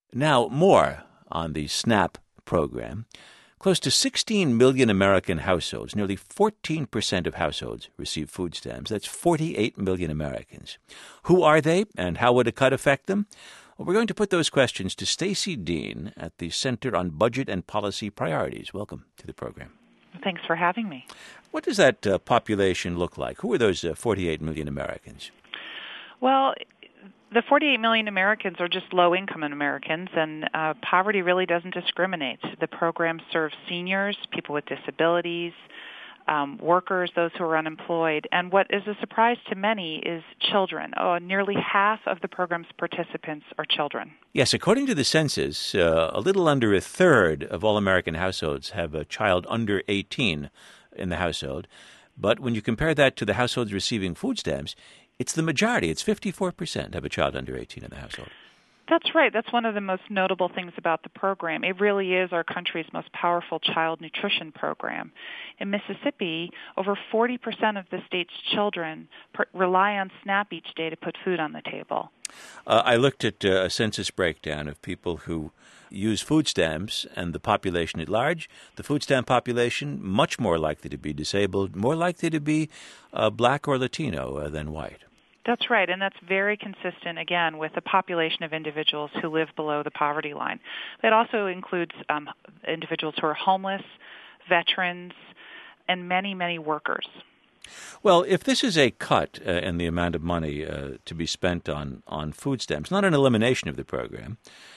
Now, more on the SNAP program. Close to 16 million American households, nearly 14% of households, receive food stamps. That's 48 million Americans. Who are they, and how would a cut affect them? Well, we're going to put those questions to Stacy Dean at the Center on Budget and Policy Priorities. Welcome to the program. Thanks for having me. What does that population look like? Who are those 48 million Americans? Well, the 48 million Americans are just low-income Americans, and poverty really doesn't discriminate. The program serves seniors, people with disabilities, workers, those who are unemployed, and what is a surprise to many is children. Nearly half of the program's participants are children. Yes, according to the census, a little under a third of all American households have a child under 18 in the household. But when you compare that to the households receiving food stamps, it's the majority. It's 54% have a child under 18 in the household. That's right. That's one of the most notable things about the program. It really is our country's most powerful child nutrition program. In Mississippi, over 40% of the state's children rely on SNAP each day to put food on the table. I looked at a census breakdown of people who use food stamps and the population at large. The food stamp population, much more likely to be disabled, more likely to be black or Latino than white. That's right, and that's very consistent, again, with the population of individuals who live below the poverty line. That also includes individuals who are homeless, veterans, and many, many workers. Well, if this is a cut in the amount of money to be spent on food stamps, not an elimination of the program,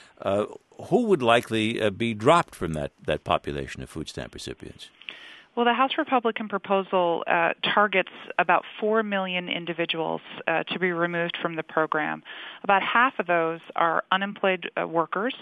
who would likely be dropped from that population of food stamp recipients? Well, the House Republican proposal targets about 4 million individuals to be removed from the program. About half of those are unemployed workers.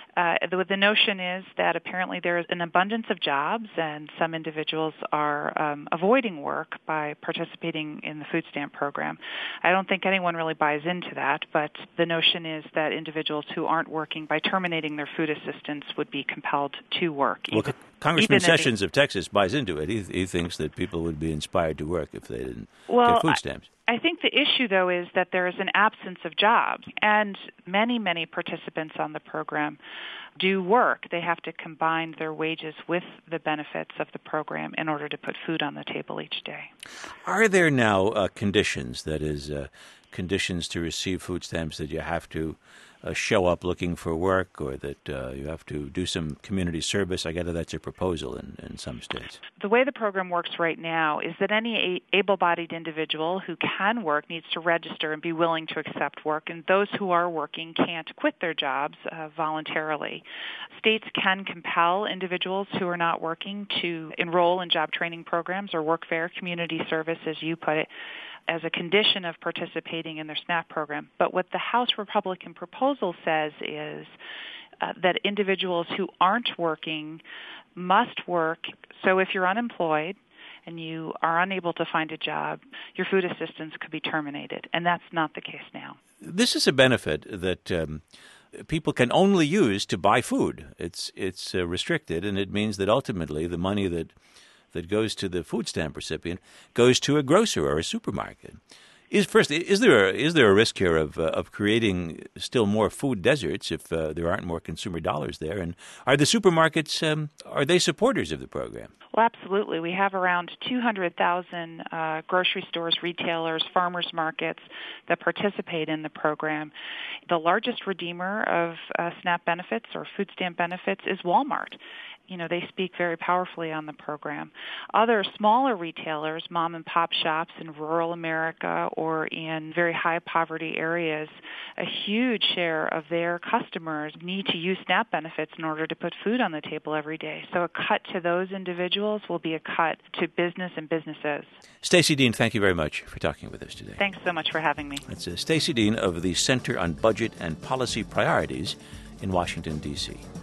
The notion is that apparently there is an abundance of jobs, and some individuals are avoiding work by participating in the food stamp program. I don't think anyone really buys into that, but the notion is that individuals who aren't working, by terminating their food assistance, would be compelled to work. Well, Congressman Sessions of Texas buys into it. He thinks that people would be inspired to work if they didn't get food stamps. I think the issue, though, is that there is an absence of jobs, and many, many participants on the program do work. They have to combine their wages with the benefits of the program in order to put food on the table each day. Are there now conditions, that is, conditions to receive food stamps, that you have to show up looking for work, or that you have to do some community service? I gather that's a proposal in some states. The way the program works right now is that any able-bodied individual who can work needs to register and be willing to accept work, and those who are working can't quit their jobs voluntarily. States can compel individuals who are not working to enroll in job training programs or workfare, community service, as you put it, as a condition of participating in their SNAP program. But what the House Republican proposal says is that individuals who aren't working must work. So if you're unemployed and you are unable to find a job, your food assistance could be terminated, and that's not the case now. This is a benefit that people can only use to buy food. It's restricted, and it means that ultimately the money that goes to the food stamp recipient goes to a grocer or a supermarket. Is there a risk here of creating still more food deserts if there aren't more consumer dollars there? And are the supermarkets are they supporters of the program? Well, absolutely. We have around 200,000 grocery stores, retailers, farmers markets that participate in the program. The largest redeemer of SNAP benefits or food stamp benefits is Walmart. They speak very powerfully on the program. Other smaller retailers, mom and pop shops in rural America or in very high poverty areas, a huge share of their customers need to use SNAP benefits in order to put food on the table every day. So a cut to those individuals will be a cut to business and businesses. Stacy Dean, thank you very much for talking with us today. Thanks so much for having me. That's Stacy Dean of the Center on Budget and Policy Priorities in Washington, D.C.